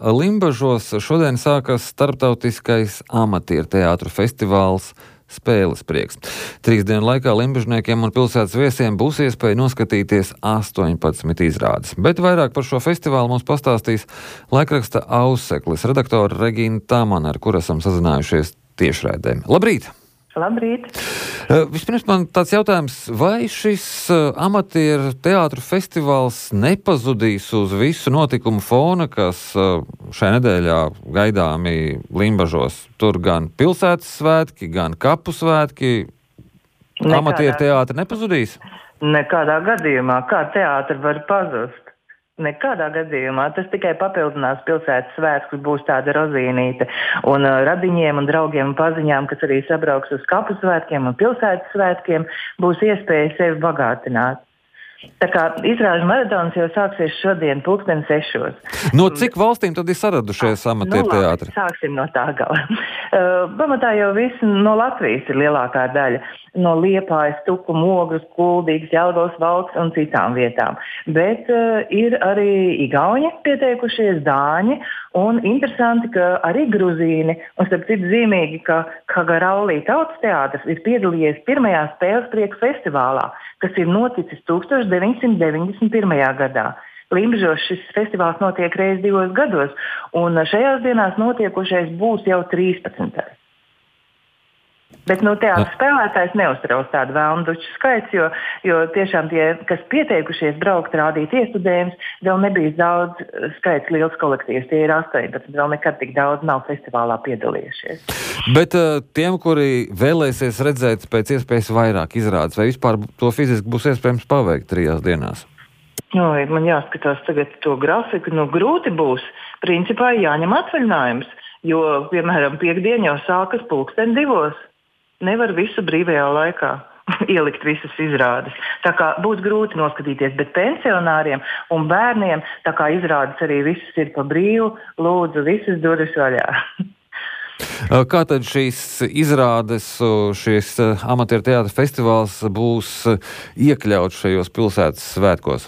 Limbažos šodien sākas starptautiskais amatieru teātru festivāls Spēles prieks. 3 dienu laikā limbažniekiem un pilsētas viesiem būs iespēja noskatīties 18 izrādes. Bet vairāk par šo festivālu mums pastāstīs laikraksta Auseklis redaktore Regīna Tamane, ar kuru esam sazinājušies tiešraidē. Labrīt! Labrīt! Vispirms man tāds jautājums, vai šis amatieru teātru festivāls nepazudīs uz visu notikumu fona, kas šajā nedēļā gaidāmi Limbažos? Tur gan pilsētas svētki, gan kapu svētki. Amatieru teātri nepazudīs? Nekādā gadījumā. Kā teātri var pazust? Nekādā gadījumā. Tas tikai papildinās pilsētas svētkus, būs tāda rozīnīte. Un radiņiem un draugiem un paziņām, kas arī sabrauks uz kapu svētkiem un pilsētas svētkiem, būs iespēja sevi bagātināt. Tā kā izrāžu maratons jau sāksies šodien 6:00. No cik valstīm tad ir saradušies amatieru teātri? Sāksim no tā gala. Pamatā jau visi no Latvijas ir lielākā daļa. No Liepājas, Tukuma, Ogres, Kuldīgas, Jelgavas, Valkas un citām vietām. Bet ir arī igauņi pieteikušies, dāņi, un interesanti, ka arī gruzīni, un starp citu zīmīgi, ka Kagaraulī tautas teātris ir piedalījies pirmajā Spēles prieka festivālā, kas ir noticis 1991. gadā. Limbažos šis festivāls notiek reiz 2 gados, un šajās dienās notiekušais būs jau 13. Bet teātris spēlētājs neuztrauc tādu vēlnduču skaits, jo tiešām tie, kas pieteikušies braukt rādīt iestudējumus, vēl nebija daudz skaits liels kolektīvs. Tie ir 18, vēl nekad tik daudz nav festivālā piedalījušies. Bet tiem, kuri vēlēsies redzēt pēc iespējas vairāk izrādes, vai vispār to fiziski būs iespējams paveikt 3 dienās? Man jāskatās tagad to grafiku. Grūti būs. Principā jāņem atvaļinājums, jo, piemēram, piektdien jau sākas 2:00. Nevar visu brīvajā laikā ielikt visas izrādes. Tā kā būs grūti noskatīties, bet pensionāriem un bērniem, tā kā izrādes arī visas ir pa brīvu, lūdzu, visas durvis vaļā. Kā tad šīs izrādes, šīs amatieru teātra festivāls būs iekļauts šajos pilsētas svētkos?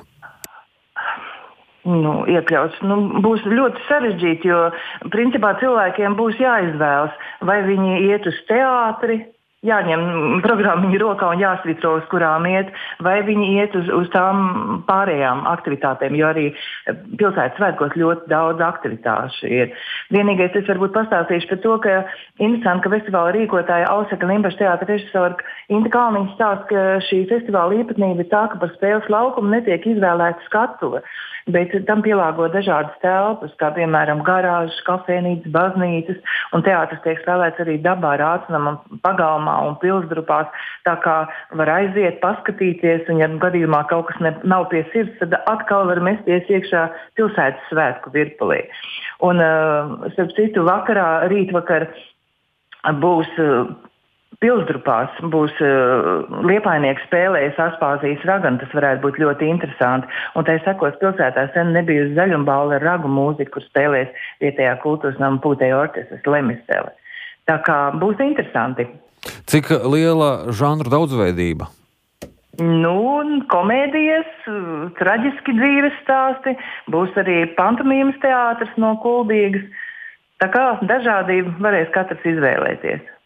Iekļauts. Būs ļoti sarežģīti, jo principā cilvēkiem būs jāizvēlas, vai viņi iet uz teātri, jāņem programmiņu rokā un jāsvitro, uz kurām iet, vai viņi iet uz tām pārējām aktivitātēm, jo arī pilsētas svētkos ļoti daudz aktivitāšu ir. Vienīgais es varbūt pastāstīšu par to, ka interesanti, ka festivāla rīkotāja Ausekļa Limbažu teātra režisora Inta Kalniņa stāsta, ka šī festivāla īpatnība ir tā, ka par spēles laukumu netiek izvēlēta skatuve, bet tam pielāgo dažādas telpas, kā piemēram garāžas, kafejnīcas, baznīcas, un teātris tiek spēlēts arī dabā, Rācinamā, pagalmā un pilsdrupās, tā kā var aiziet, paskatīties, un ja gadījumā kaut kas nav pie sirds, tad atkal var mesties iekšā pilsētas svētku virpulī. Un, starp citu, rītvakar būs Pilsdrupās, būs liepainieki spēlējas Aspāzijas raganu, tas varētu būt ļoti interesanti. Un tai sekos pilsētā sen nebija uz zaļumballi ar ragu mūziku, kur spēlēs vietējā kultūras nama pūtēja orķestris Lemistele. Tā kā būs interesanti. Cik liela žanru daudzveidība? Komēdijas, traģiski dzīves stāsti, būs arī pantomīmas teātris no Kuldīgas. Tā kā dažādību varēs katrs izvēlēties.